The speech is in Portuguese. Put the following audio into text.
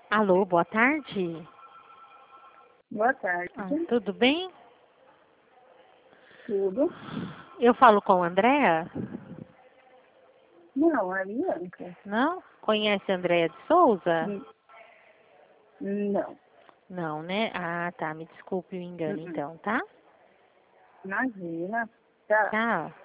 Alô, boa tarde. Boa tarde. Tudo bem? Tudo? Eu falo com a Andréa? Não, a Bianca. Não? Conhece a Andréa de Souza? Não. Não, né? Ah, tá. Me desculpe o engano, então, tá? Imagina. Tá. Tchau.